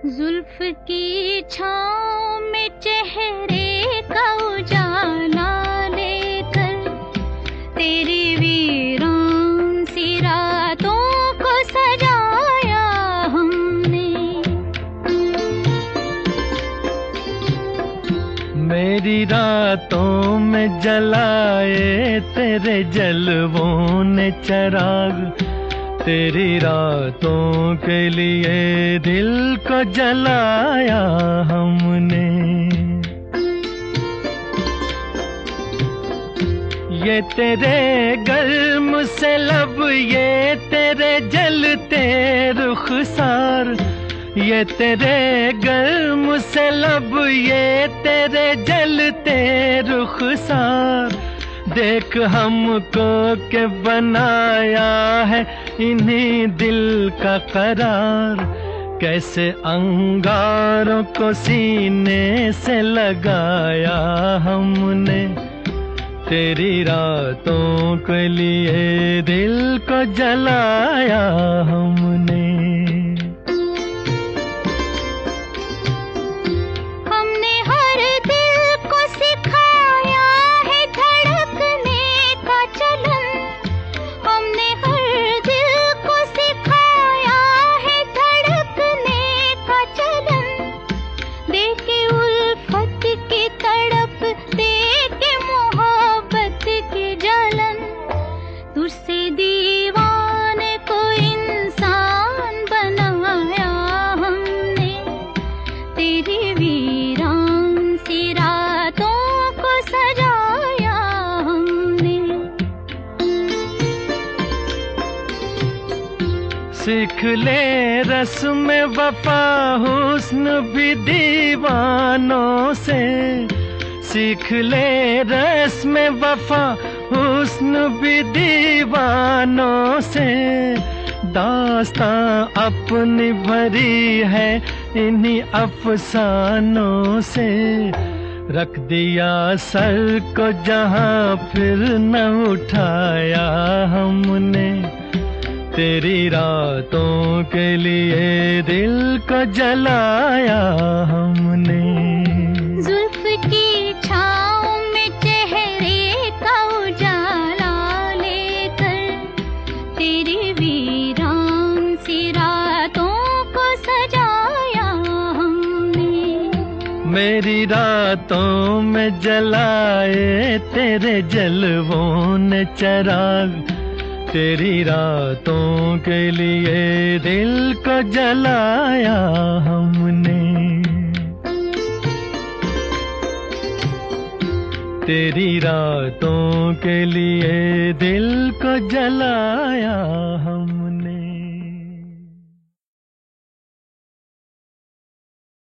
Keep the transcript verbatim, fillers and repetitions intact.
जुल्फ की छाँव में चेहरे का उजाला लेकर तेरी वीरान सी रातों को सजाया हमने। मेरी रातों में जलाए तेरे जलवों ने चिराग, तेरी रातों के लिए दिल को जलाया हमने। ये तेरे गर्म से लब, ये तेरे जलते रुखसार, ये तेरे गर्म से लब, ये तेरे जलते रुखसार, देख हमको के बनाया है इन्हीं दिल का करार। कैसे अंगारों को सीने से लगाया हमने, तेरी रातों के लिए दिल को जलाया हमने। तुझसे दीवाने को इंसान बनाया हमने, तेरी वीरान सी रातों को सजाया हमने। सीख ले रस्म वफा हुस्न भी दीवानों से, सीख ले रस्म वफा हुस्न भी दीवानों से। दास्तां अपनी भरी है इन्हीं अफसानों से, रख दिया सर को जहां फिर न उठाया हमने, तेरी रातों के लिए दिल को जलाया हमने। जुल्फ की छाँव में चेहरे का उजाला लेकर तेरी वीरान सी रातों को सजाया हमने। मेरी रातों में जलाए तेरे जलवों ने चिराग, तेरी रातों के लिए दिल को जलाया हमने। तेरी रातों के लिए दिल को जलाया हम